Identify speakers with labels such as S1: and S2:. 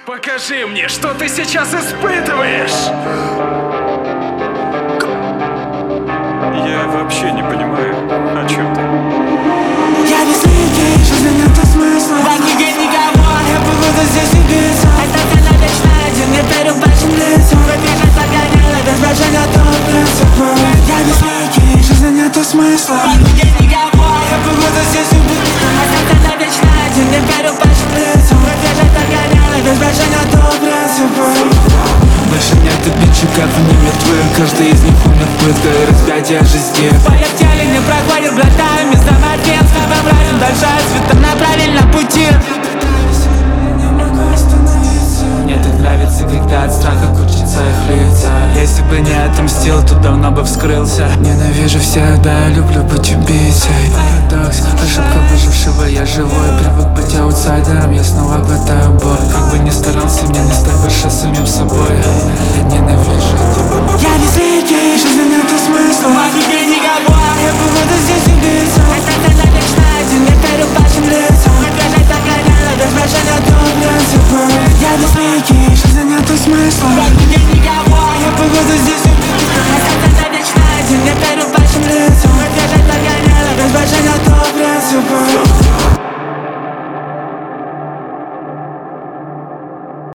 S1: Покажи мне, что ты сейчас испытываешь!
S2: Я вообще не понимаю, о чем ты.
S3: Я без людей, жизни нету смысла. В книге никого, я буду здесь убийца. Остаться навечно один, не верю вашим лицам. Пробежать погоняла, без выражения до принципа. Я без людей, жизни нету смысла. В книге никого, я буду здесь убийца. Остаться навечно один, не верю вашим лицам. Пробежать погоняла, без выражения до принципа.
S4: Больше нет обидчик, как они мертвы. Каждый из них умер пыткой распятия жизни.
S3: Полетели, не проходит глотаем из-за морфин. С тобой правильно, дальше цветом на правильном пути.
S4: Мне так нравится, когда от страха кучится их лица. Если бы не отомстил, то давно бы вскрылся. Ненавижу всех, да, я люблю быть убийцей. Парадокс, ошибка выжившего, я живой. Привык быть аутсайдером, я снова глотаю боль. Как бы ни старался, мне не стать больше самим собой. Я ненавижу